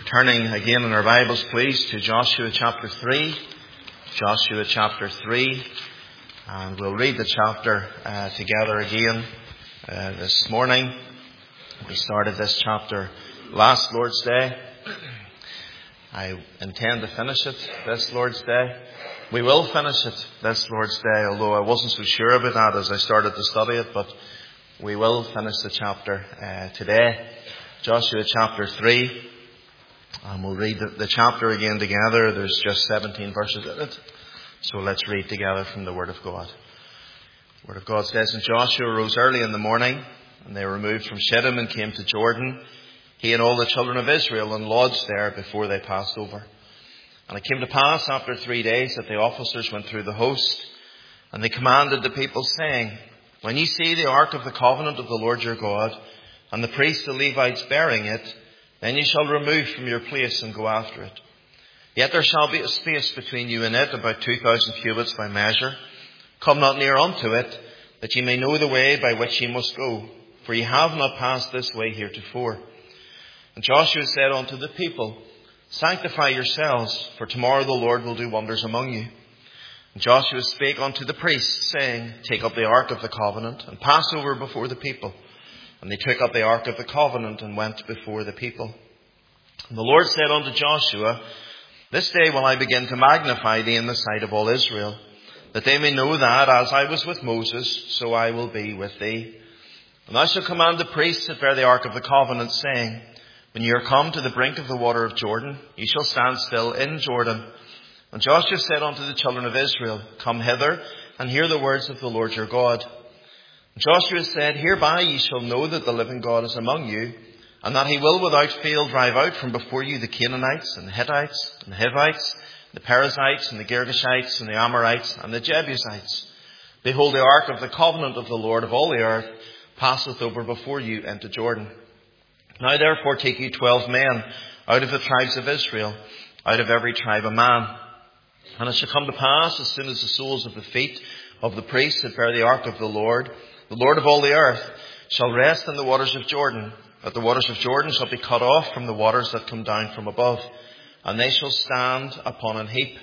Turning again in our Bibles, please, to Joshua chapter 3. Joshua chapter 3. And we'll read the chapter together again this morning. We started this chapter last Lord's Day. I intend to finish it this Lord's Day. We will finish it this Lord's Day, although I wasn't so sure about that as I started to study it, but we will finish the chapter today. Joshua chapter 3. And we'll read the chapter again together. There's just 17 verses in it. So let's read together from the Word of God. The Word of God says, "And Joshua rose early in the morning, and they removed from Shittim and came to Jordan, he and all the children of Israel, and lodged there before they passed over. And it came to pass after 3 days that the officers went through the host, and they commanded the people, saying, When ye see the ark of the covenant of the Lord your God, and the priests the Levites bearing it, then ye shall remove from your place and go after it. Yet there shall be a space between you and it, about 2,000 cubits by measure. Come not near unto it, that ye may know the way by which ye must go, for ye have not passed this way heretofore. And Joshua said unto the people, Sanctify yourselves, for tomorrow the Lord will do wonders among you. And Joshua spake unto the priests, saying, Take up the ark of the covenant, and pass over before the people. And they took up the ark of the covenant and went before the people. And the Lord said unto Joshua, This day will I begin to magnify thee in the sight of all Israel, that they may know that, as I was with Moses, so I will be with thee. And thou shalt command the priests that bear the ark of the covenant, saying, When ye are come to the brink of the water of Jordan, ye shall stand still in Jordan. And Joshua said unto the children of Israel, Come hither, and hear the words of the Lord your God. Joshua said, Hereby ye shall know that the living God is among you, and that he will without fail drive out from before you the Canaanites, and the Hittites, and the Hivites, the Perizzites, and the Girgashites, and the Amorites, and the Jebusites. Behold, the ark of the covenant of the Lord of all the earth passeth over before you into Jordan. Now therefore take you 12 men out of the tribes of Israel, out of every tribe a man. And it shall come to pass, as soon as the soles of the feet of the priests that bear the ark of the Lord of all the earth, shall rest in the waters of Jordan, that the waters of Jordan shall be cut off from the waters that come down from above, and they shall stand upon an heap.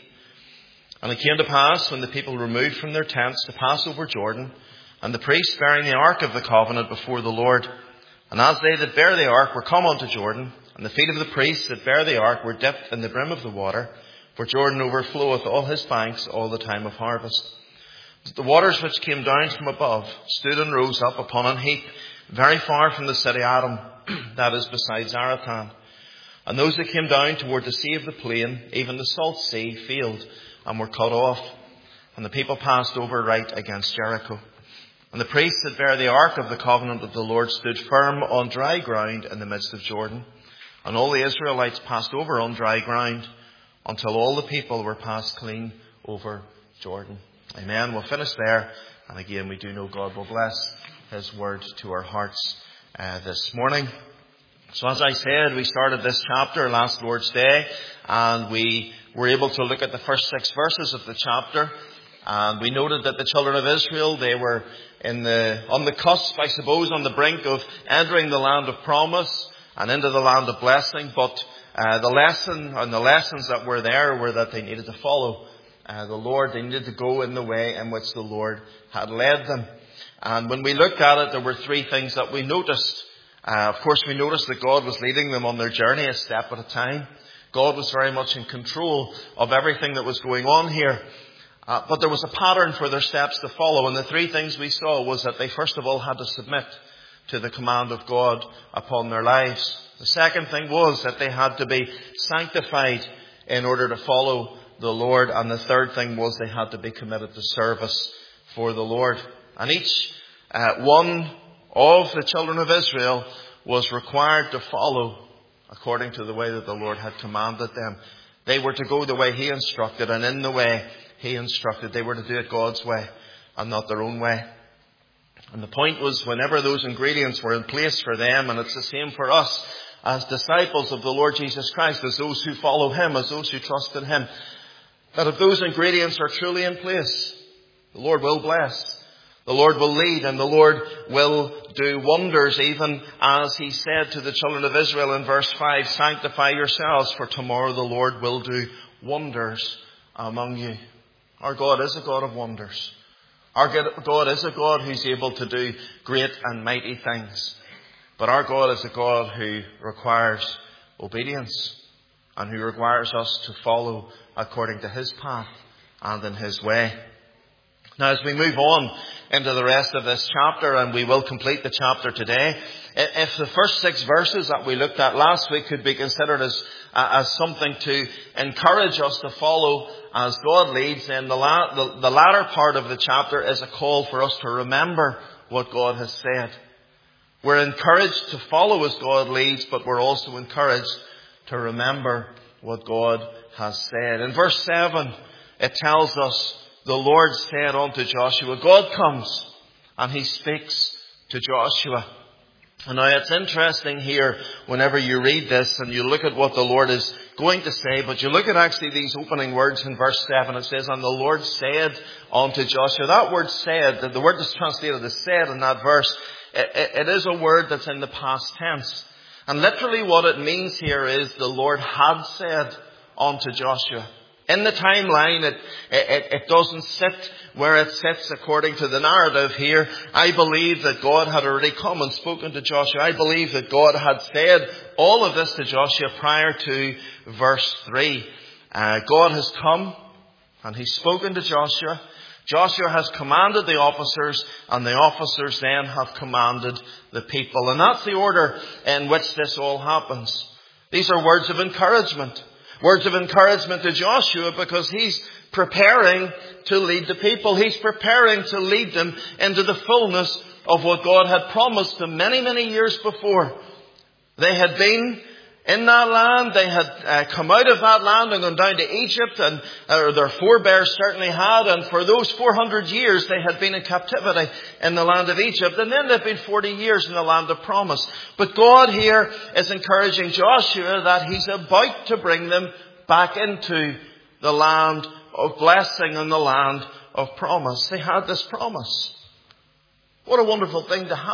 And it came to pass, when the people removed from their tents to pass over Jordan, and the priests bearing the ark of the covenant before the Lord, and as they that bear the ark were come unto Jordan, and the feet of the priests that bear the ark were dipped in the brim of the water, for Jordan overfloweth all his banks all the time of harvest. The waters which came down from above stood and rose up upon an heap, very far from the city Adam, that is beside Zarethan. And those that came down toward the sea of the plain, even the salt sea, failed, and were cut off. And the people passed over right against Jericho. And the priests that bear the ark of the covenant of the Lord stood firm on dry ground in the midst of Jordan. And all the Israelites passed over on dry ground, until all the people were passed clean over Jordan. Amen. We'll finish there. And again, we do know God will bless his word to our hearts this morning. So as I said, we started this chapter last Lord's Day, and we were able to look at the first 6 verses of the chapter. And we noted that the children of Israel, they were on the cusp, I suppose, on the brink of entering the land of promise and into the land of blessing. But the lesson and the lessons that were there were that they needed to follow the Lord. They needed to go in the way in which the Lord had led them. And when we looked at it, there were 3 things that we noticed. Of course, we noticed that God was leading them on their journey a step at a time. God was very much in control of everything that was going on here. But there was a pattern for their steps to follow. And the 3 things we saw was that they first of all had to submit to the command of God upon their lives. The second thing was that they had to be sanctified in order to follow the Lord. And the third thing was they had to be committed to service for the Lord. And each one of the children of Israel was required to follow according to the way that the Lord had commanded them. They were to go the way he instructed, and in the way he instructed, they were to do it God's way and not their own way. And the point was, whenever those ingredients were in place for them, and it's the same for us as disciples of the Lord Jesus Christ, as those who follow him, as those who trust in him, that if those ingredients are truly in place, the Lord will bless. The Lord will lead and the Lord will do wonders, even as He said to the children of Israel in verse 5, sanctify yourselves, for tomorrow the Lord will do wonders among you. Our God is a God of wonders. Our God is a God who's able to do great and mighty things. But our God is a God who requires obedience and who requires us to follow according to His path and in His way. Now, as we move on into the rest of this chapter, and we will complete the chapter today, if the first 6 verses that we looked at last week could be considered as something to encourage us to follow as God leads, then the latter part of the chapter is a call for us to remember what God has said. We're encouraged to follow as God leads, but we're also encouraged to remember what God has said. In verse 7, it tells us, the Lord said unto Joshua, God comes and He speaks to Joshua. And now it's interesting here whenever you read this and you look at what the Lord is going to say, but you look at actually these opening words in verse 7. It says, and the Lord said unto Joshua. That word said, the word that's translated as said in that verse, it is a word that's in the past tense. And literally what it means here is the Lord had said unto Joshua. In the timeline, it doesn't sit where it sits according to the narrative here. I believe that God had already come and spoken to Joshua. I believe that God had said all of this to Joshua prior to verse 3. God has come and He's spoken to Joshua. Joshua has commanded the officers, and the officers then have commanded the people. And that's the order in which this all happens. These are words of encouragement. Words of encouragement to Joshua because he's preparing to lead the people. He's preparing to lead them into the fullness of what God had promised them many, many years before. They had been in that land. They had come out of that land and gone down to Egypt, and their forebears certainly had. And for those 400 years, they had been in captivity in the land of Egypt. And then they've been 40 years in the land of promise. But God here is encouraging Joshua that He's about to bring them back into the land of blessing and the land of promise. They had this promise. What a wonderful thing to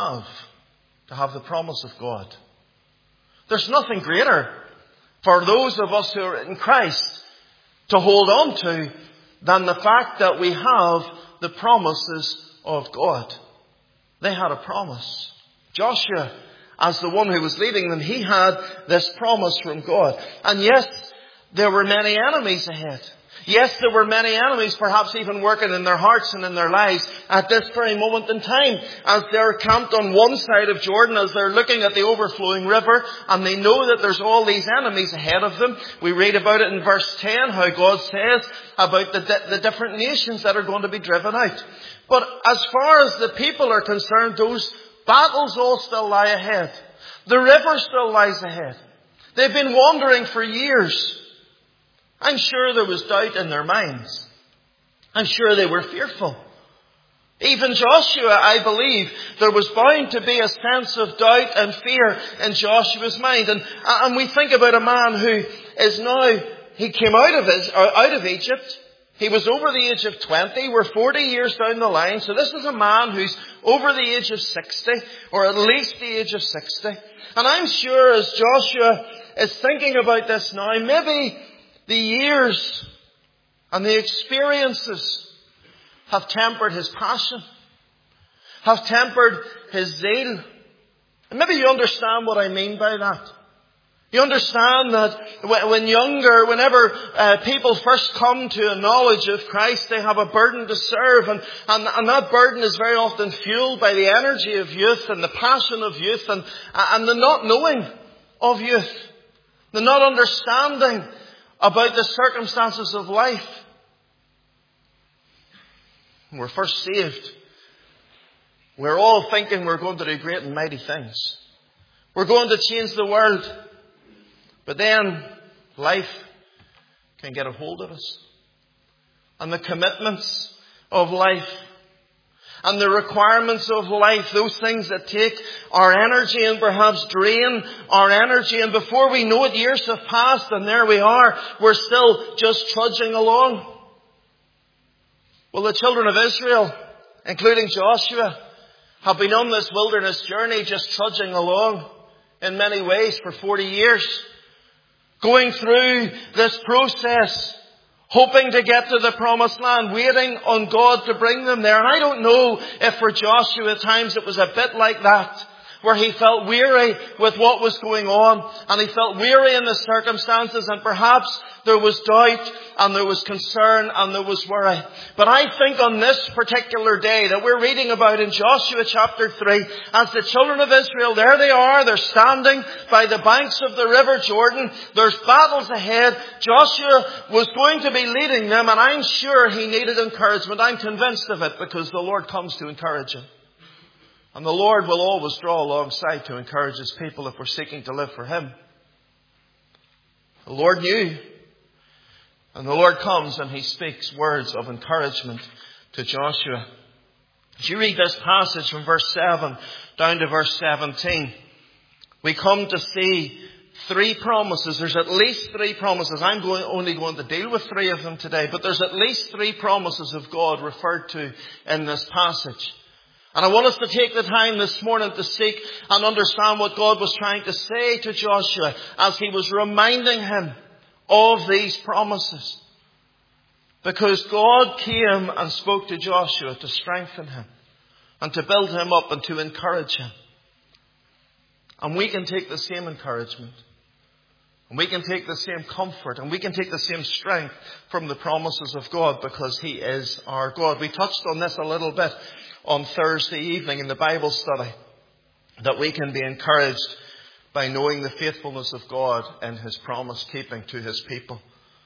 have the promise of God. There's nothing greater for those of us who are in Christ to hold on to than the fact that we have the promises of God. They had a promise. Joshua, as the one who was leading them, he had this promise from God. And yes, there were many enemies ahead. Yes, there were many enemies, perhaps even working in their hearts and in their lives at this very moment in time. As they're camped on one side of Jordan, as they're looking at the overflowing river, and they know that there's all these enemies ahead of them. We read about it in verse 10, how God says about the different nations that are going to be driven out. But as far as the people are concerned, those battles all still lie ahead. The river still lies ahead. They've been wandering for years. I'm sure there was doubt in their minds. I'm sure they were fearful. Even Joshua, I believe, there was bound to be a sense of doubt and fear in Joshua's mind. And we think about a man who is now, he came out of Egypt. He was over the age of 20. We're 40 years down the line. So this is a man who's over the age of 60, or at least the age of 60. And I'm sure as Joshua is thinking about this now, maybe the years and the experiences have tempered his passion, have tempered his zeal. And maybe you understand what I mean by that. You understand that whenever people first come to a knowledge of Christ, they have a burden to serve. And that burden is very often fueled by the energy of youth and the passion of youth and the not knowing of youth. The not understanding about the circumstances of life. When we're first saved, we're all thinking we're going to do great and mighty things. We're going to change the world. But then life can get a hold of us. And the commitments of life and the requirements of life, those things that take our energy and perhaps drain our energy. And before we know it, years have passed and there we are. We're still just trudging along. Well, the children of Israel, including Joshua, have been on this wilderness journey, just trudging along in many ways for 40 years. Going through this process, hoping to get to the promised land, waiting on God to bring them there. And I don't know if for Joshua at times it was a bit like that, where he felt weary with what was going on, and he felt weary in the circumstances, and perhaps there was doubt, and there was concern, and there was worry. But I think on this particular day that we're reading about in Joshua chapter 3, as the children of Israel, there they are, they're standing by the banks of the river Jordan, there's battles ahead, Joshua was going to be leading them, and I'm sure he needed encouragement. I'm convinced of it, because the Lord comes to encourage him. And the Lord will always draw alongside to encourage His people if we're seeking to live for Him. The Lord knew. And the Lord comes and He speaks words of encouragement to Joshua. As you read this passage from verse 7 down to verse 17, we come to see 3 promises. There's at least 3 promises. I'm only going to deal with 3 of them today. But there's at least 3 promises of God referred to in this passage. And I want us to take the time this morning to seek and understand what God was trying to say to Joshua as He was reminding him of these promises. Because God came and spoke to Joshua to strengthen him and to build him up and to encourage him. And we can take the same encouragement. And we can take the same comfort. And we can take the same strength from the promises of God, because He is our God. We touched on this a little bit on Thursday evening in the Bible study, that we can be encouraged by knowing the faithfulness of God in His promise keeping to His people.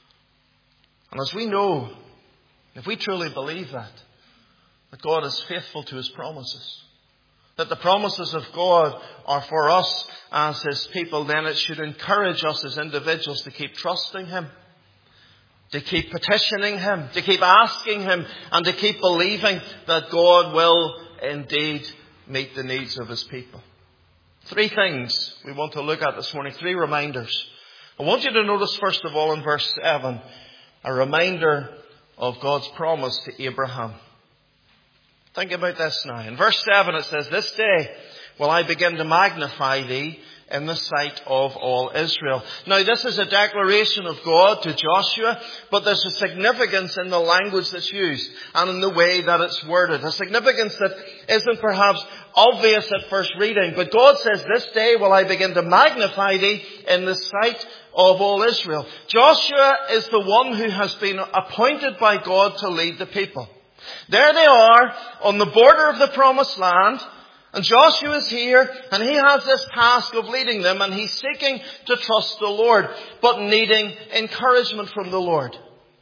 And as we know, if we truly believe that God is faithful to His promises, that the promises of God are for us as His people, then it should encourage us as individuals to keep trusting Him, to keep petitioning Him, to keep asking Him, and to keep believing that God will indeed meet the needs of His people. 3 things we want to look at this morning, 3 reminders. I want you to notice first of all in verse 7, a reminder of God's promise to Abraham. Think about this now. In verse 7 it says, "This day will I begin to magnify thee in the sight of all Israel." Now this is a declaration of God to Joshua, but there's a significance in the language that's used and in the way that it's worded. A significance that isn't perhaps obvious at first reading. But God says, "This day will I begin to magnify thee in the sight of all Israel." Joshua is the one who has been appointed by God to lead the people. There they are on the border of the promised land. And Joshua is here, and he has this task of leading them, and he's seeking to trust the Lord, but needing encouragement from the Lord.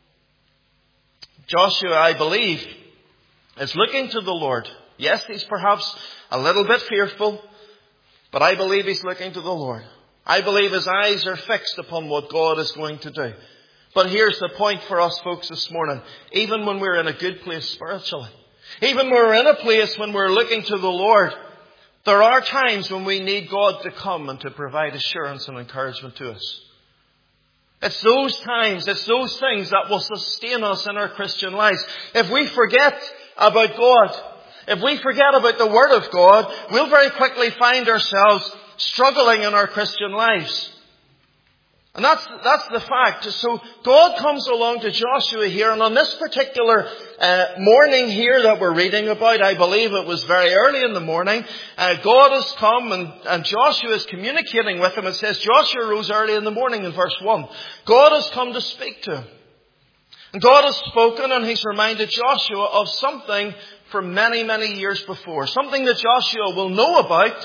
Joshua, I believe, is looking to the Lord. Yes, he's perhaps a little bit fearful, but I believe he's looking to the Lord. I believe his eyes are fixed upon what God is going to do. But here's the point for us folks this morning. Even when we're in a good place spiritually, even when we're in a place when we're looking to the Lord, there are times when we need God to come and to provide assurance and encouragement to us. It's those times, it's those things that will sustain us in our Christian lives. If we forget about God, if we forget about the Word of God, we'll very quickly find ourselves struggling in our Christian lives. And that's the fact. So God comes along to Joshua here, and on this particular morning here that we're reading about, I believe it was very early in the morning, God has come and Joshua is communicating with him. It says Joshua rose early in the morning in verse 1. God has come to speak to him. And God has spoken, and He's reminded Joshua of something from many, many years before. Something that Joshua will know about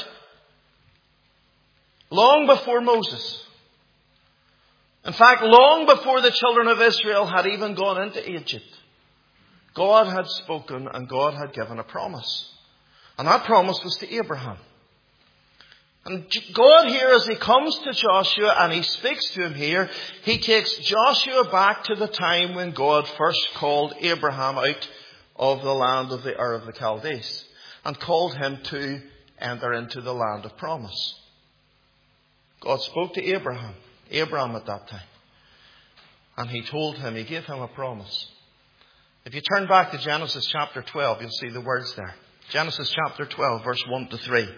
long before Moses. In fact, long before the children of Israel had even gone into Egypt, God had spoken and God had given a promise. And that promise was to Abraham. And God here, as He comes to Joshua and He speaks to him here, He takes Joshua back to the time when God first called Abraham out of the land of the Ur of the Chaldees and called him to enter into the land of promise. God spoke to Abraham at that time. And He told him, He gave him a promise. If you turn back to Genesis chapter 12, you'll see the words there. Genesis chapter 12, verse 1 to 3.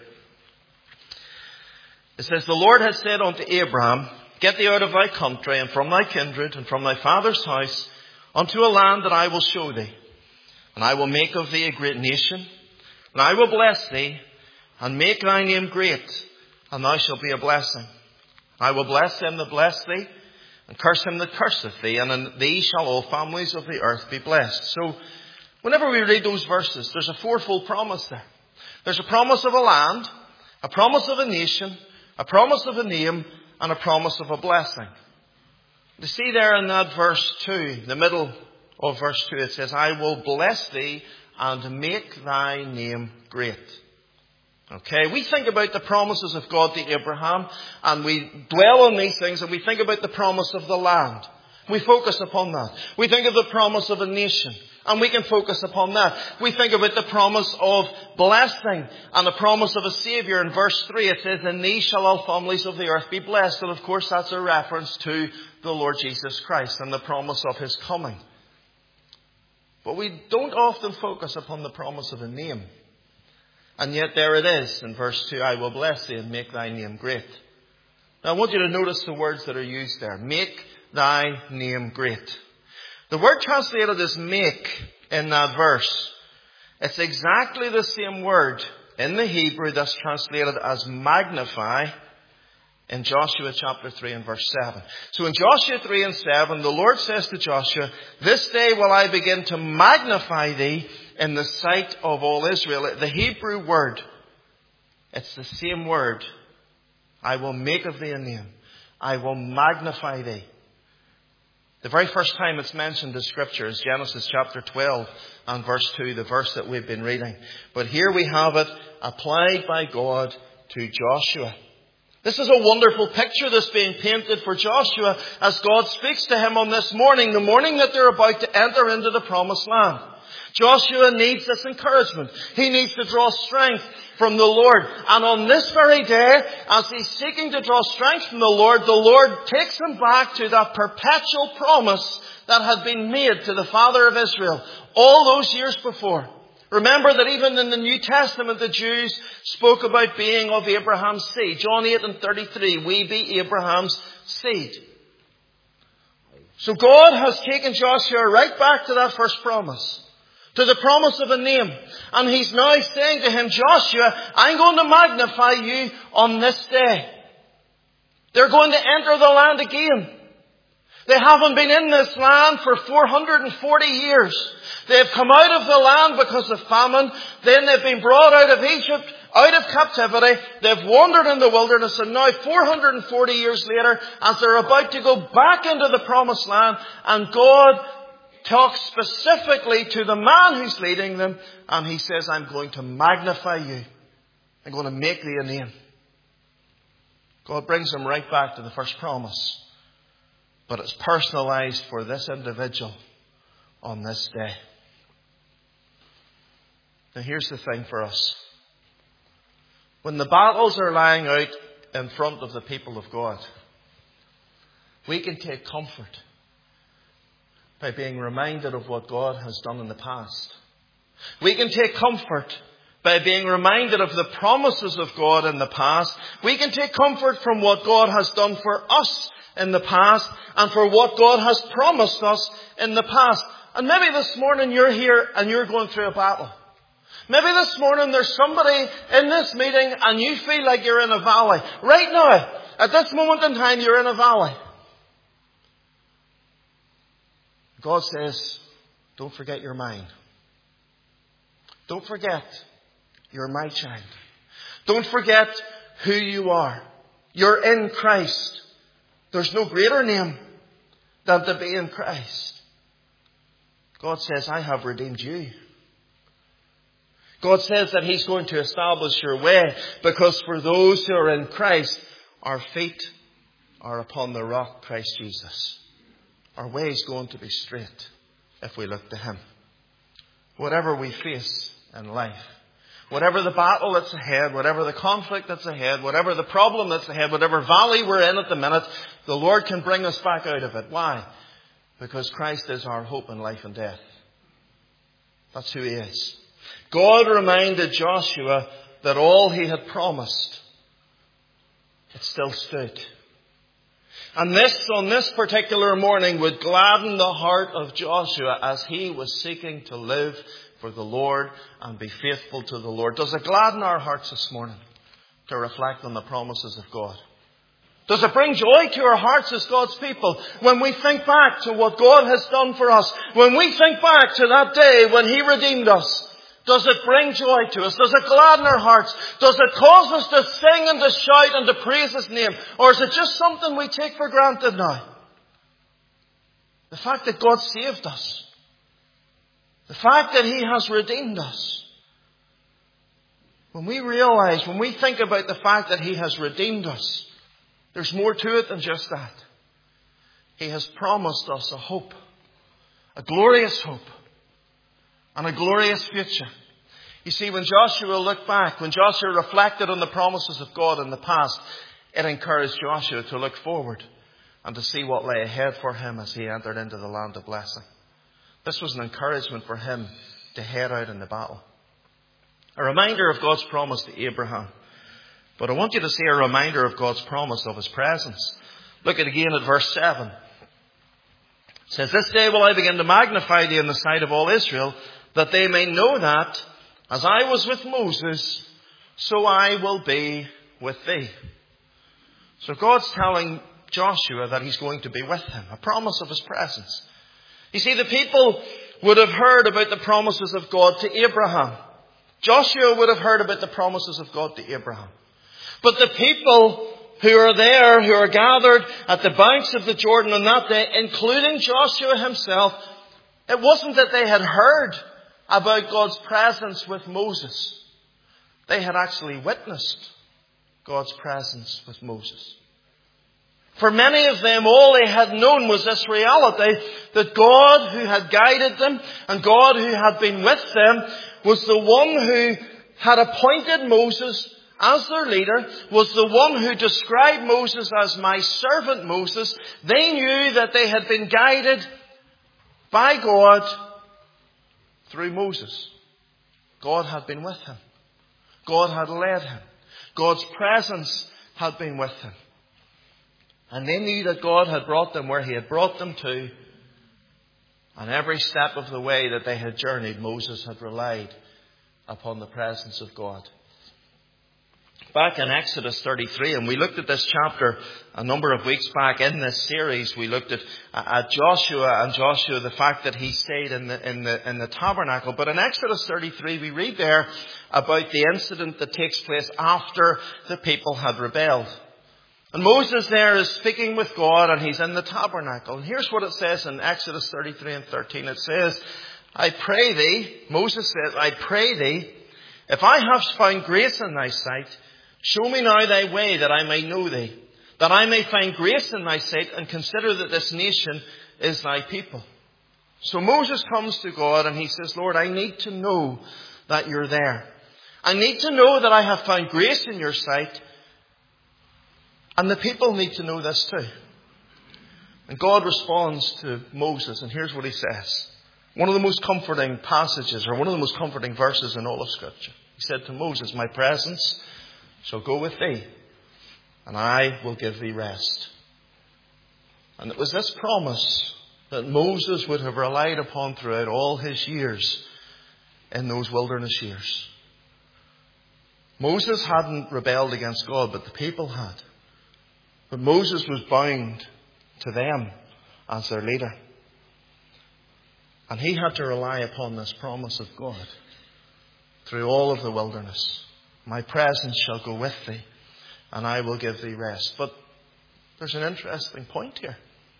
It says, "The Lord had said unto Abraham, Get thee out of thy country, and from thy kindred, and from thy father's house, unto a land that I will show thee. And I will make of thee a great nation, and I will bless thee, and make thy name great, and thou shalt be a blessing. I will bless them that bless thee, and curse him that curseth thee, and in thee shall all families of the earth be blessed." So, whenever we read those verses, there's a fourfold promise there. There's a promise of a land, a promise of a nation, a promise of a name, and a promise of a blessing. You see there in that verse 2, the middle of verse 2, it says, "I will bless thee and make thy name great." Okay, we think about the promises of God to Abraham, and we dwell on these things, and we think about the promise of the land. We focus upon that. We think of the promise of a nation, and we can focus upon that. We think about the promise of blessing and the promise of a Saviour. In verse 3 it says, "In thee shall all families of the earth be blessed." And of course that's a reference to the Lord Jesus Christ and the promise of his coming. But we don't often focus upon the promise of a name. And yet there it is in verse 2, "I will bless thee and make thy name great." Now I want you to notice the words that are used there. Make thy name great. The word translated as make in that verse, it's exactly the same word in the Hebrew that's translated as magnify in Joshua chapter 3 and verse 7. So in Joshua 3 and 7, the Lord says to Joshua, "This day will I begin to magnify thee in the sight of all Israel." The Hebrew word, it's the same word. I will make of thee a name. I will magnify thee. The very first time it's mentioned in Scripture is Genesis chapter 12 and verse 2, the verse that we've been reading. But here we have it applied by God to Joshua. This is a wonderful picture that's being painted for Joshua as God speaks to him on this morning, the morning that they're about to enter into the promised land. Joshua needs this encouragement. He needs to draw strength from the Lord. And on this very day, as he's seeking to draw strength from the Lord takes him back to that perpetual promise that had been made to the father of Israel all those years before. Remember that even in the New Testament, the Jews spoke about being of Abraham's seed. John 8 and 33, "We be Abraham's seed." So God has taken Joshua right back to that first promise, to the promise of a name. And he's now saying to him, "Joshua, I'm going to magnify you on this day." They're going to enter the land again. They haven't been in this land for 440 years. They've come out of the land because of famine. Then they've been brought out of Egypt, out of captivity. They've wandered in the wilderness. And now 440 years later, as they're about to go back into the promised land, and God talks specifically to the man who's leading them, and he says, "I'm going to magnify you. I'm going to make thee a name." God brings them right back to the first promise. But it's personalized for this individual on this day. Now here's the thing for us. When the battles are lying out in front of the people of God, we can take comfort by being reminded of what God has done in the past. We can take comfort by being reminded of the promises of God in the past. We can take comfort from what God has done for us in the past and for what God has promised us in the past. And maybe this morning you're here and you're going through a battle. Maybe this morning there's somebody in this meeting and you feel like you're in a valley. Right now, at this moment in time, you're in a valley. God says, don't forget your mind. Don't forget you're my child. Don't forget who you are. You're in Christ. There's no greater name than to be in Christ. God says, I have redeemed you. God says that He's going to establish your way, because for those who are in Christ, our feet are upon the rock, Christ Jesus. Our way is going to be straight if we look to Him. Whatever we face in life, whatever the battle that's ahead, whatever the conflict that's ahead, whatever the problem that's ahead, whatever valley we're in at the minute, the Lord can bring us back out of it. Why? Because Christ is our hope in life and death. That's who he is. God reminded Joshua that all he had promised, it still stood. And this, on this particular morning, would gladden the heart of Joshua as he was seeking to live for the Lord and be faithful to the Lord. Does it gladden our hearts this morning to reflect on the promises of God? Does it bring joy to our hearts as God's people when we think back to what God has done for us? When we think back to that day when he redeemed us? Does it bring joy to us? Does it gladden our hearts? Does it cause us to sing and to shout and to praise his name? Or is it just something we take for granted now? The fact that God saved us. The fact that he has redeemed us. When we realize, when we think about the fact that he has redeemed us, there's more to it than just that. He has promised us a hope. A glorious hope. And a glorious future. You see, when Joshua looked back, when Joshua reflected on the promises of God in the past, it encouraged Joshua to look forward and to see what lay ahead for him as he entered into the land of blessing. This was an encouragement for him to head out into battle. A reminder of God's promise to Abraham. But I want you to see a reminder of God's promise of his presence. Look again at verse 7. It says, "This day will I begin to magnify thee in the sight of all Israel, that they may know that, as I was with Moses, so I will be with thee." So God's telling Joshua that he's going to be with him. A promise of his presence. You see, the people would have heard about the promises of God to Abraham. Joshua would have heard about the promises of God to Abraham. But the people who are there, who are gathered at the banks of the Jordan on that day, including Joshua himself, it wasn't that they had heard about God's presence with Moses. They had actually witnessed God's presence with Moses. For many of them, all they had known was this reality that God who had guided them and God who had been with them was the one who had appointed Moses as their leader, was the one who described Moses as my servant Moses. They knew that they had been guided by God through Moses. God had been with him. God had led him. God's presence had been with him. And they knew that God had brought them where he had brought them to. And every step of the way that they had journeyed, Moses had relied upon the presence of God. Back in Exodus 33, and we looked at this chapter a number of weeks back in this series, we looked at Joshua and Joshua, the fact that he stayed in the tabernacle. But in Exodus 33, we read there about the incident that takes place after the people had rebelled. And Moses there is speaking with God, and he's in the tabernacle. And here's what it says in Exodus 33 and 13. It says, "I pray thee," Moses says, "I pray thee, if I have found grace in thy sight, show me now thy way, that I may know thee, that I may find grace in thy sight, and consider that this nation is thy people." So Moses comes to God and he says, "Lord, I need to know that you're there. I need to know that I have found grace in your sight. And the people need to know this too." And God responds to Moses, and here's what he says. One of the most comforting passages, or one of the most comforting verses in all of Scripture. He said to Moses, "My presence shall go with thee, and I will give thee rest." And it was this promise that Moses would have relied upon throughout all his years in those wilderness years. Moses hadn't rebelled against God, but the people had. But Moses was bound to them as their leader. And he had to rely upon this promise of God through all of the wilderness. "My presence shall go with thee, and I will give thee rest." But there's an interesting point here.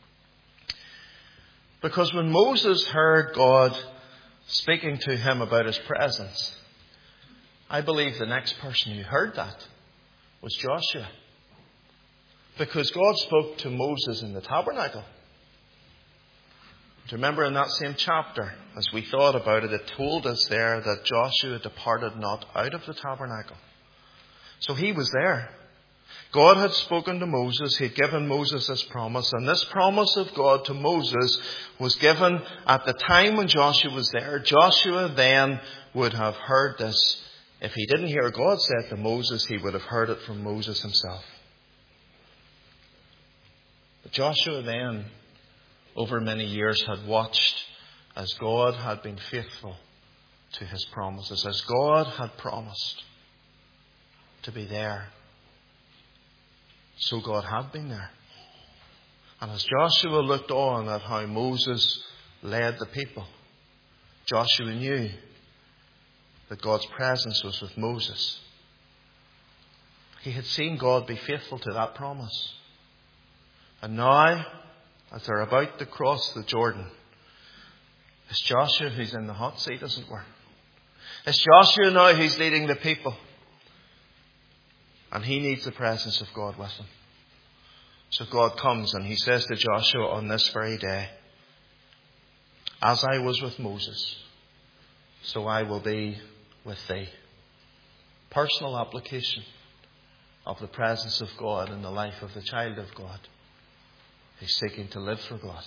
Because when Moses heard God speaking to him about his presence, I believe the next person who heard that was Joshua. Because God spoke to Moses in the tabernacle. Do you remember in that same chapter, as we thought about it, it told us there that Joshua departed not out of the tabernacle. So he was there. God had spoken to Moses. He had given Moses this promise. And this promise of God to Moses was given at the time when Joshua was there. Joshua then would have heard this. If he didn't hear God say it to Moses, he would have heard it from Moses himself. But Joshua then, over many years, had watched as God had been faithful to his promises, as God had promised to be there. So God had been there. And as Joshua looked on at how Moses led the people, Joshua knew that God's presence was with Moses. He had seen God be faithful to that promise. And now, as they're about to cross the Jordan, it's Joshua who's in the hot seat, as it were. It's Joshua now who's leading the people. And he needs the presence of God with him. So God comes and he says to Joshua on this very day, as I was with Moses, so I will be with thee. Personal application of the presence of God in the life of the child of God who's seeking to live for God.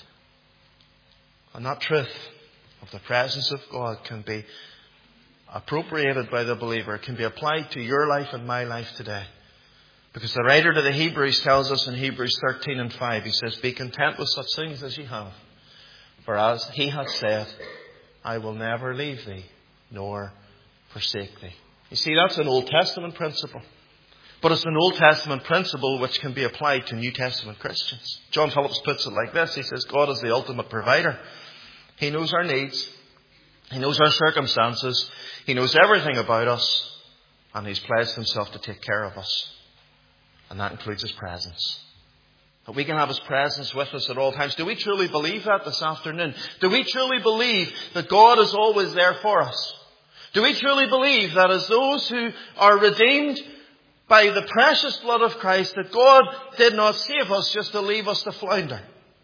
And that truth of the presence of God can be appropriated by the believer. It can be applied to your life and my life today. Because the writer to the Hebrews tells us in Hebrews 13:5, he says, be content with such things as ye have. For as he hath said, I will never leave thee, nor forsake thee. You see, that's an Old Testament principle. But it's an Old Testament principle which can be applied to New Testament Christians. John Phillips puts it like this. He says, God is the ultimate provider. He knows our needs. He knows our circumstances. He knows everything about us. And he's pledged himself to take care of us. And that includes his presence. That we can have his presence with us at all times. Do we truly believe that this afternoon? Do we truly believe that God is always there for us? Do we truly believe that as those who are redeemed by the precious blood of Christ, that God did not save us just to leave us to flounder?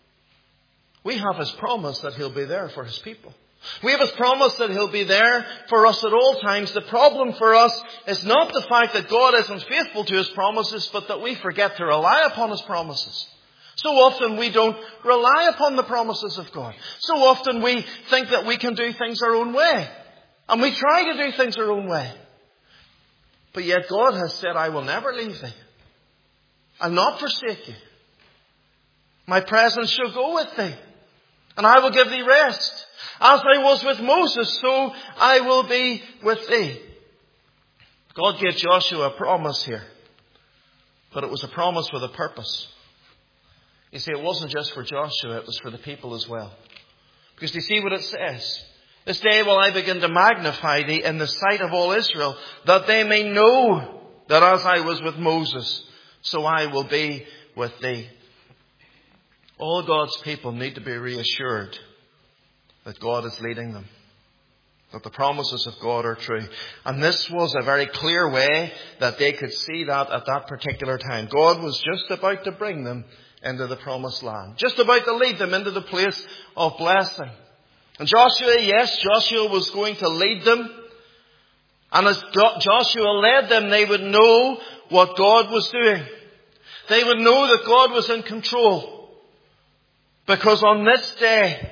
We have his promise that he'll be there for his people. We have his promise that he'll be there for us at all times. The problem for us is not the fact that God isn't faithful to his promises, but that we forget to rely upon his promises. So often we don't rely upon the promises of God. So often we think that we can do things our own way. And we try to do things our own way. But yet God has said, I will never leave thee. I'll not forsake you. My presence shall go with thee. And I will give thee rest. As I was with Moses, so I will be with thee. God gave Joshua a promise here. But it was a promise with a purpose. You see, it wasn't just for Joshua, it was for the people as well. Because you see what it says? This day will I begin to magnify thee in the sight of all Israel, that they may know that as I was with Moses, so I will be with thee. All God's people need to be reassured that God is leading them, that the promises of God are true. And this was a very clear way that they could see that at that particular time. God was just about to bring them into the promised land, just about to lead them into the place of blessing. And Joshua was going to lead them. And as Joshua led them, they would know what God was doing. They would know that God was in control. Because on this day,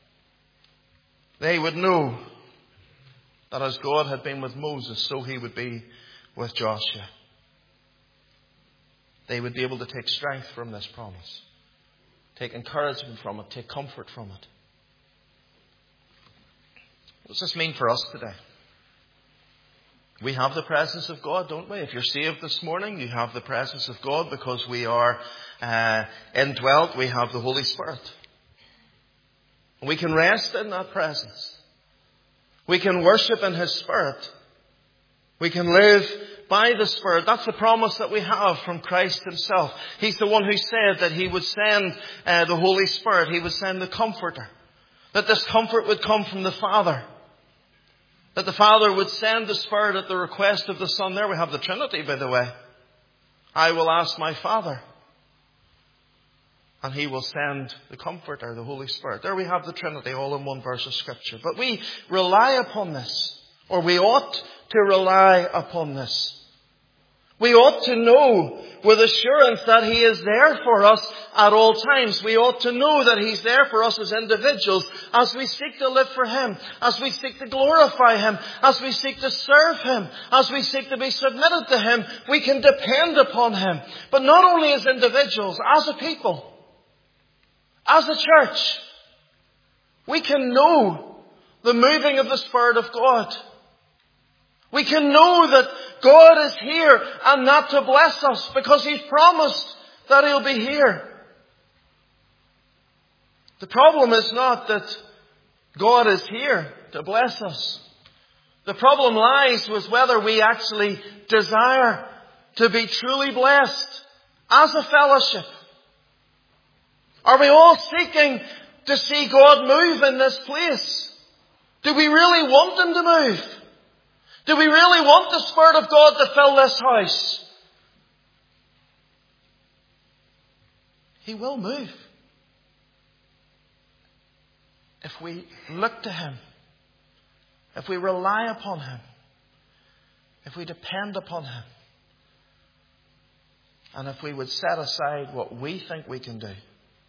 they would know that as God had been with Moses, so he would be with Joshua. They would be able to take strength from this promise, take encouragement from it, take comfort from it. What does this mean for us today? We have the presence of God, don't we? If you're saved this morning, you have the presence of God because we are indwelt. We have the Holy Spirit. We can rest in that presence. We can worship in his Spirit. We can live by the Spirit. That's the promise that we have from Christ himself. He's the one who said that he would send the Holy Spirit. He would send the Comforter. That this comfort would come from the Father. That the Father would send the Spirit at the request of the Son. There we have the Trinity, by the way. I will ask my Father, and he will send the Comforter, the Holy Spirit. There we have the Trinity, all in one verse of Scripture. But we rely upon this, or we ought to rely upon this. We ought to know with assurance that He is there for us at all times. We ought to know that He's there for us as individuals as we seek to live for Him, as we seek to glorify Him, as we seek to serve Him, as we seek to be submitted to Him. We can depend upon Him. But not only as individuals, as a people, as a church, we can know the moving of the Spirit of God. We can know that God is here and not to bless us because He's promised that He'll be here. The problem is not that God is here to bless us. The problem lies with whether we actually desire to be truly blessed as a fellowship. Are we all seeking to see God move in this place? Do we really want Him to move? Do we really want the Spirit of God to fill this house? He will move if we look to Him, if we rely upon Him, if we depend upon Him, and if we would set aside what we think we can do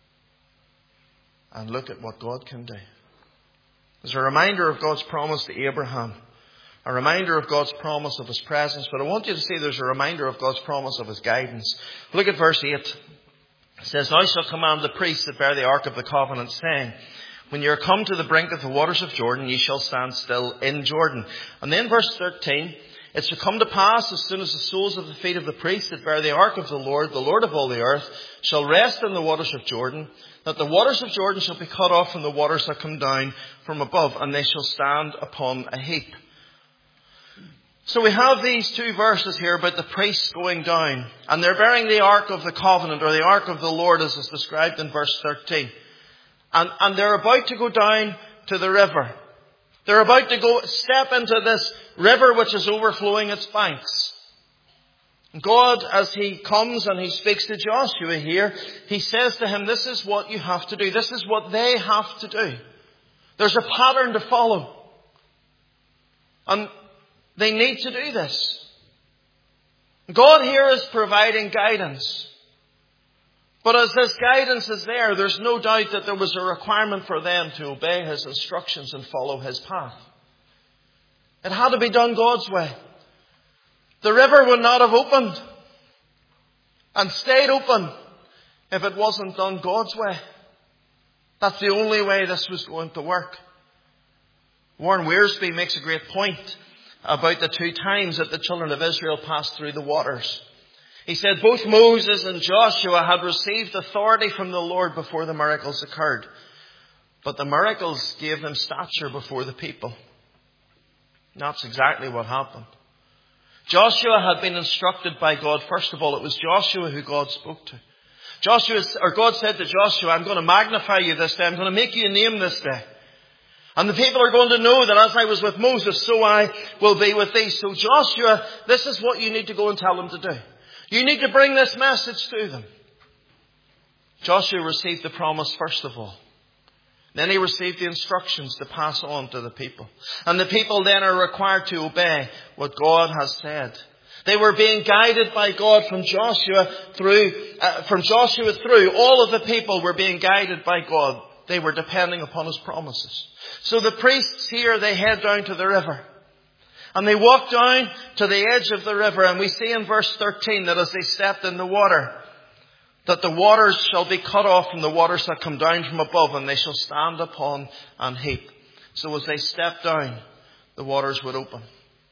and look at what God can do. There's a reminder of God's promise to Abraham, a reminder of God's promise of His presence, but I want you to see there's a reminder of God's promise of His guidance. Look at verse 8. It says, "Now shall command the priests that bear the ark of the covenant, saying, when you are come to the brink of the waters of Jordan, ye shall stand still in Jordan." And then verse 13, "It shall come to pass as soon as the soles of the feet of the priests that bear the ark of the Lord of all the earth, shall rest in the waters of Jordan, that the waters of Jordan shall be cut off from the waters that come down from above, and they shall stand upon a heap." So we have these two verses here about the priests going down, and they're bearing the ark of the covenant, or the ark of the Lord as is described in verse 13. And they're about to go down to the river. They're about to go step into this river which is overflowing its banks. God, as He comes and He speaks to Joshua here, He says to him, this is what you have to do. This is what they have to do. There's a pattern to follow. And they need to do this. God here is providing guidance. But as this guidance is there, there's no doubt that there was a requirement for them to obey His instructions and follow His path. It had to be done God's way. The river would not have opened and stayed open if it wasn't done God's way. That's the only way this was going to work. Warren Wiersbe makes a great point about the two times that the children of Israel passed through the waters. He said both Moses and Joshua had received authority from the Lord before the miracles occurred. But the miracles gave them stature before the people. And that's exactly what happened. Joshua had been instructed by God. First of all, it was Joshua who God spoke to. God said to Joshua, I'm going to magnify you this day. I'm going to make you a name this day. And the people are going to know that as I was with Moses, so I will be with thee. So Joshua, this is what you need to go and tell them to do. You need to bring this message to them. Joshua received the promise first of all. Then he received the instructions to pass on to the people. And the people then are required to obey what God has said. They were being guided by God from Joshua through. All of the people were being guided by God. They were depending upon His promises. So the priests here, they head down to the river. And they walk down to the edge of the river. And we see in verse 13 that as they stepped in the water, that the waters shall be cut off from the waters that come down from above, and they shall stand upon an heap. So as they step down, the waters would open.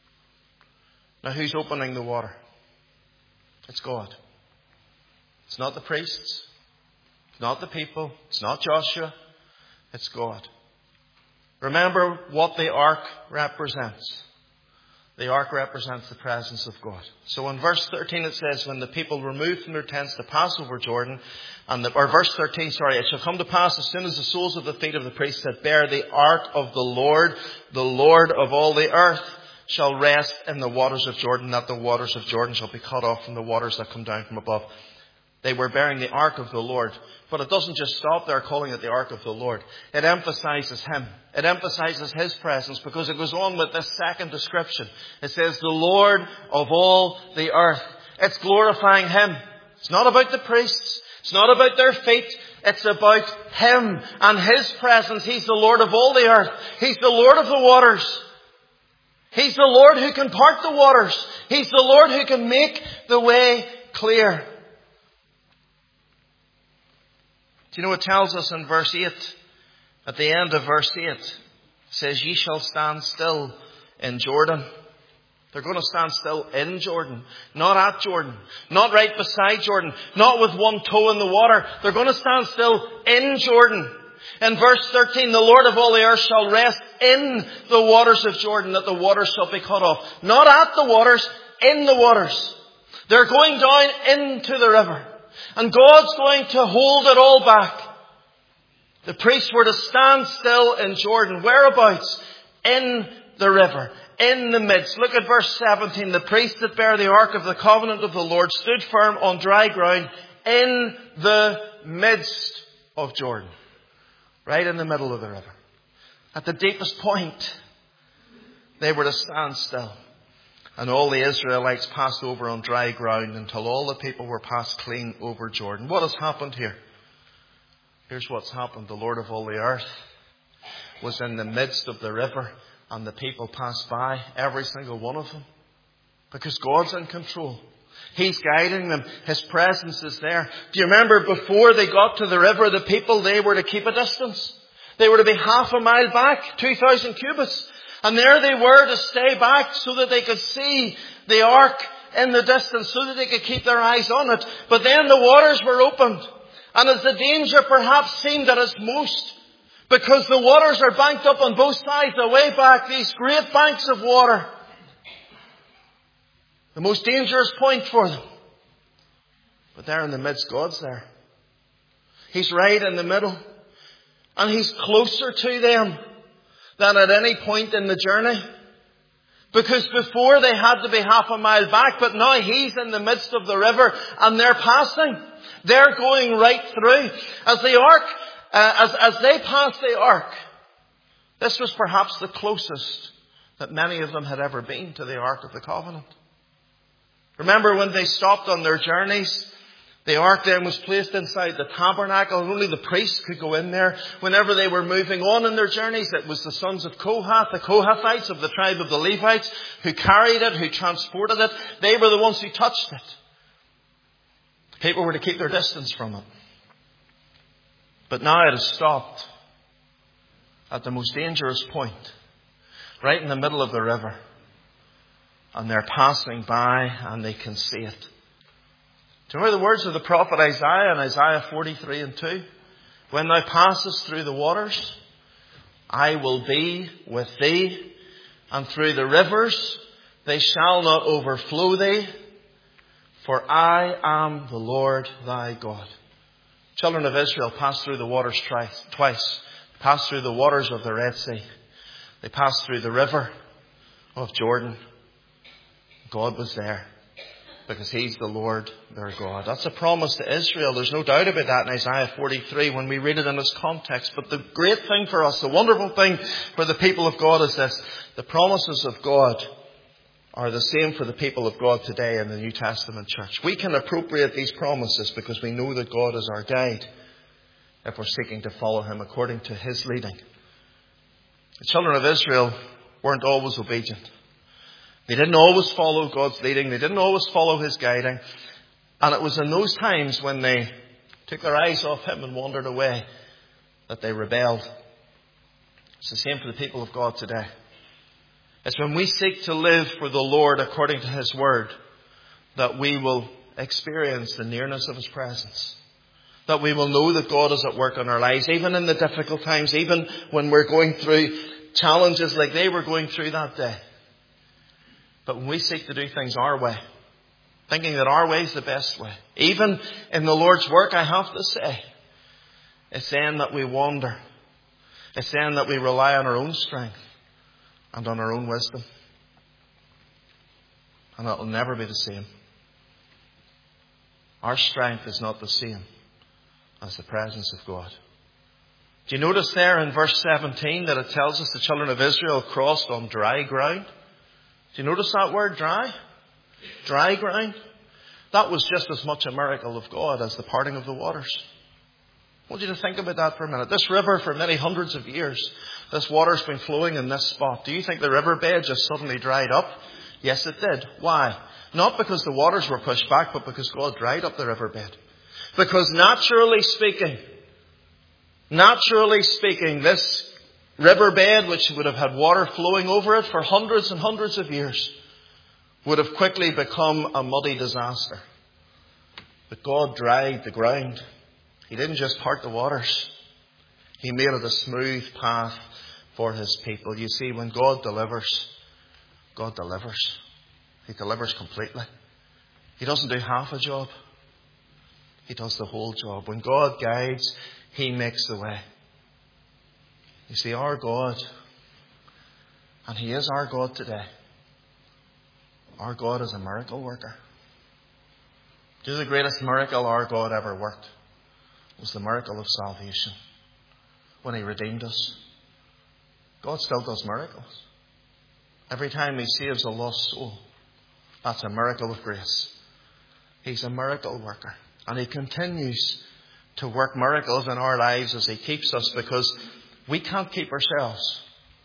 Now who's opening the water? It's God. It's not the priests. It's not the people. It's not Joshua. It's God. Remember what the ark represents. The ark represents the presence of God. So in verse 13 it says, when the people removed from their tents to pass over Jordan, verse 13, it shall come to pass as soon as the soles of the feet of the priests that bear the ark of the Lord of all the earth, shall rest in the waters of Jordan, that the waters of Jordan shall be cut off from the waters that come down from above. They were bearing the ark of the Lord. But it doesn't just stop there calling it the ark of the Lord. It emphasizes Him. It emphasizes His presence, because it goes on with this second description. It says the Lord of all the earth. It's glorifying Him. It's not about the priests. It's not about their feet. It's about Him and His presence. He's the Lord of all the earth. He's the Lord of the waters. He's the Lord who can part the waters. He's the Lord who can make the way clear. Do you know it tells us in verse 8, at the end of verse 8, it says, "Ye shall stand still in Jordan." They're going to stand still in Jordan, not at Jordan, not right beside Jordan, not with one toe in the water. They're going to stand still in Jordan. In verse 13, "The Lord of all the earth shall rest in the waters of Jordan, that the waters shall be cut off." Not at the waters, in the waters. They're going down into the river. And God's going to hold it all back. The priests were to stand still in Jordan. Whereabouts? In the river. In the midst. Look at verse 17. "The priests that bear the ark of the covenant of the Lord stood firm on dry ground in the midst of Jordan." Right in the middle of the river. At the deepest point, they were to stand still. And all the Israelites passed over on dry ground until all the people were passed clean over Jordan. What has happened here? Here's what's happened. The Lord of all the earth was in the midst of the river, and the people passed by, every single one of them. Because God's in control. He's guiding them. His presence is there. Do you remember before they got to the river, the people, they were to keep a distance. They were to be half a mile back, 2,000 cubits. And there they were to stay back so that they could see the ark in the distance, so that they could keep their eyes on it. But then the waters were opened. And as the danger perhaps seemed at its most, because the waters are banked up on both sides, away back, these great banks of water. The most dangerous point for them. But there in the midst, God's there. He's right in the middle. And He's closer to them than at any point in the journey. Because before they had to be half a mile back, but now He's in the midst of the river and they're passing. They're going right through. As the ark, as they passed the ark, this was perhaps the closest that many of them had ever been to the Ark of the Covenant. Remember when they stopped on their journeys, the ark then was placed inside the tabernacle and only the priests could go in there. Whenever they were moving on in their journeys, it was the sons of Kohath, the Kohathites of the tribe of the Levites, who carried it, who transported it. They were the ones who touched it. People were to keep their distance from it. But now it has stopped at the most dangerous point, right in the middle of the river. And they're passing by and they can see it. Do you remember the words of the prophet Isaiah in Isaiah 43 and 2? "When thou passest through the waters, I will be with thee, and through the rivers they shall not overflow thee, for I am the Lord thy God." Children of Israel passed through the waters twice. Passed through the waters of the Red Sea. They passed through the river of Jordan. God was there. Because He's the Lord, their God. That's a promise to Israel. There's no doubt about that in Isaiah 43 when we read it in its context. But the great thing for us, the wonderful thing for the people of God is this. The promises of God are the same for the people of God today in the New Testament church. We can appropriate these promises because we know that God is our guide if we're seeking to follow Him according to His leading. The children of Israel weren't always obedient. They didn't always follow God's leading. They didn't always follow His guiding. And it was in those times when they took their eyes off Him and wandered away that they rebelled. It's the same for the people of God today. It's when we seek to live for the Lord according to His Word that we will experience the nearness of His presence. That we will know that God is at work in our lives, even in the difficult times, even when we're going through challenges like they were going through that day. But when we seek to do things our way, thinking that our way is the best way, even in the Lord's work, I have to say, it's then that we wander. It's then that we rely on our own strength and on our own wisdom. And it will never be the same. Our strength is not the same as the presence of God. Do you notice there in verse 17 that it tells us the children of Israel crossed on dry ground? Do you notice that word, dry? Dry ground. That was just as much a miracle of God as the parting of the waters. I want you to think about that for a minute. This river, for many hundreds of years, this water's been flowing in this spot. Do you think the riverbed just suddenly dried up? Yes, it did. Why? Not because the waters were pushed back, but because God dried up the riverbed. Because naturally speaking, this riverbed, which would have had water flowing over it for hundreds and hundreds of years, would have quickly become a muddy disaster. But God dried the ground. He didn't just part the waters. He made it a smooth path for His people. You see, when God delivers, God delivers. He delivers completely. He doesn't do half a job. He does the whole job. When God guides, He makes the way. You see, our God, and He is our God today, our God is a miracle worker. Do you know the greatest miracle our God ever worked was the miracle of salvation. When He redeemed us. God still does miracles. Every time He saves a lost soul, that's a miracle of grace. He's a miracle worker. And He continues to work miracles in our lives as He keeps us, because we can't keep ourselves.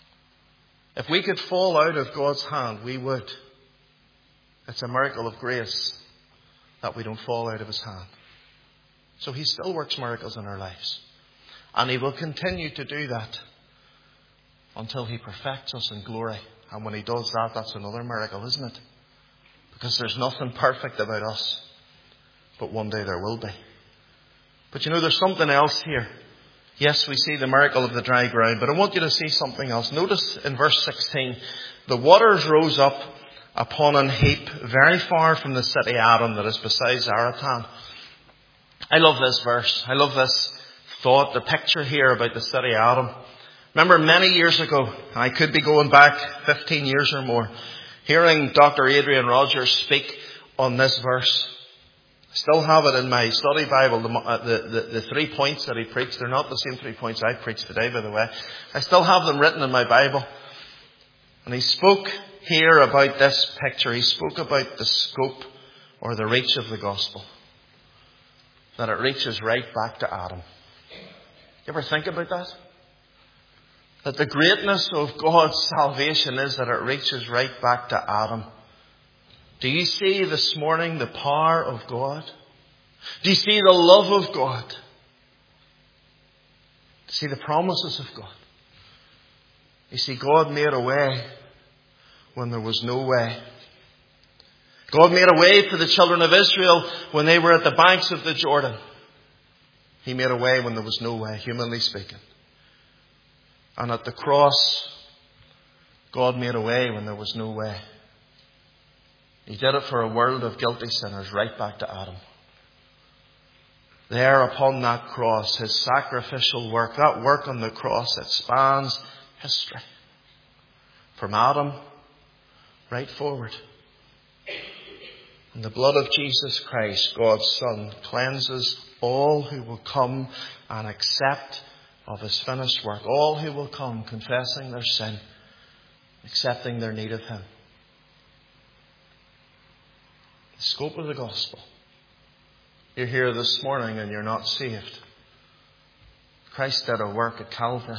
If we could fall out of God's hand, we would. It's a miracle of grace that we don't fall out of His hand. So He still works miracles in our lives. And He will continue to do that until He perfects us in glory. And when He does that, that's another miracle, isn't it? Because there's nothing perfect about us. But one day there will be. But you know, there's something else here. Yes, we see the miracle of the dry ground, but I want you to see something else. Notice in verse 16, the waters rose up upon an heap very far from the city Adam that is beside Zaretan. I love this verse. I love this thought, the picture here about the city Adam. Remember many years ago, I could be going back 15 years or more, hearing Dr. Adrian Rogers speak on this verse. I still have it in my study Bible, the 3 points that he preached. They're not the same 3 points I preached today, by the way. I still have them written in my Bible. And he spoke here about this picture. He spoke about the scope or the reach of the gospel. That it reaches right back to Adam. You ever think about that? That the greatness of God's salvation is that it reaches right back to Adam. Do you see this morning the power of God? Do you see the love of God? Do you see the promises of God? You see, God made a way when there was no way. God made a way for the children of Israel when they were at the banks of the Jordan. He made a way when there was no way, humanly speaking. And at the cross, God made a way when there was no way. He did it for a world of guilty sinners, right back to Adam. There upon that cross, His sacrificial work, that work on the cross that spans history. From Adam right forward. And the blood of Jesus Christ, God's Son, cleanses all who will come and accept of His finished work. All who will come confessing their sin, accepting their need of Him. The scope of the gospel. You're here this morning and you're not saved. Christ did a work at Calvary.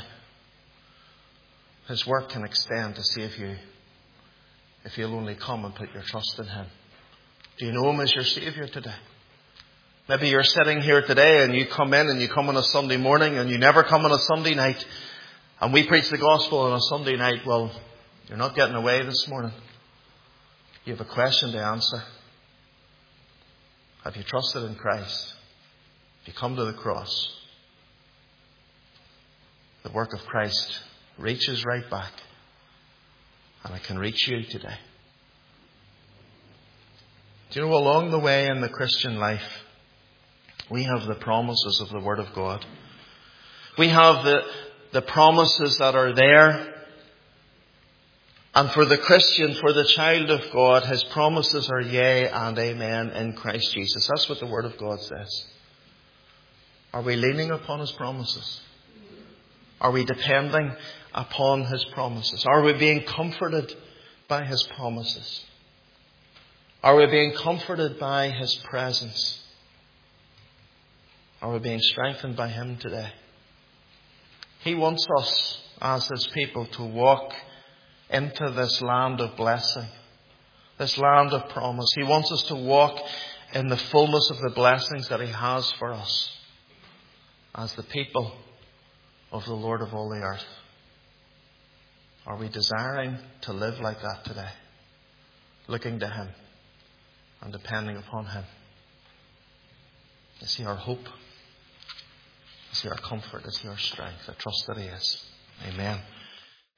His work can extend to save you if you'll only come and put your trust in Him. Do you know Him as your Saviour today? Maybe you're sitting here today and you come in and you come on a Sunday morning and you never come on a Sunday night. And we preach the gospel on a Sunday night. Well, you're not getting away this morning. You have a question to answer. Have you trusted in Christ? Have you come to the cross? The work of Christ reaches right back. And it can reach you today. Do you know, along the way in the Christian life, we have the promises of the Word of God. We have the promises that are there. And for the Christian, for the child of God, His promises are yea and amen in Christ Jesus. That's what the Word of God says. Are we leaning upon His promises? Are we depending upon His promises? Are we being comforted by His promises? Are we being comforted by His presence? Are we being strengthened by Him today? He wants us as His people to walk into this land of blessing, this land of promise. He wants us to walk in the fullness of the blessings that He has for us as the people of the Lord of all the earth. Are we desiring to live like that today? Looking to Him and depending upon Him. Is He our hope? Is He our comfort? Is He our strength? I trust that He is. Amen.